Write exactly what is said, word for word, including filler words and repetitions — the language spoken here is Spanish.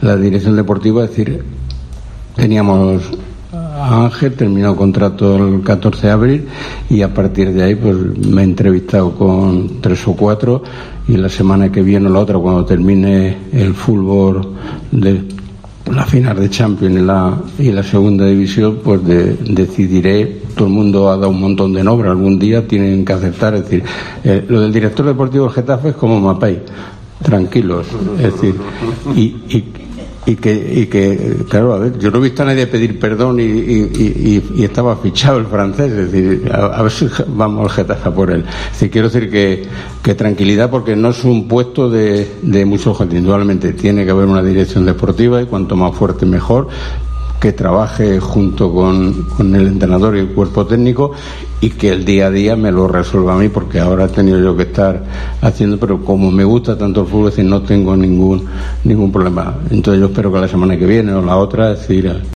la dirección deportiva, es decir, teníamos a Ángel, terminó contrato el catorce de abril y a partir de ahí pues me he entrevistado con tres o cuatro y la semana que viene o la otra, cuando termine el fútbol de la final de Champions y la, y la segunda división, pues de, decidiré. Todo el mundo ha dado un montón de nombres, algún día tienen que aceptar, es decir, eh, lo del director deportivo del Getafe es como Mapei, tranquilos, es decir, y, y Y que, y que, claro, a ver, yo no he visto a nadie pedir perdón y, y, y, y estaba fichado el francés, es decir, a, a ver si vamos al Getafe a por él. Es decir, quiero decir que, que tranquilidad, porque no es un puesto de, de mucho gente. Indudablemente tiene que haber una dirección deportiva y cuanto más fuerte mejor, que trabaje junto con, con el entrenador y el cuerpo técnico y que el día a día me lo resuelva a mí, porque ahora he tenido yo que estar haciendo, pero como me gusta tanto el fútbol, es decir, no tengo ningún ningún problema. Entonces yo espero que la semana que viene o la otra, es decir,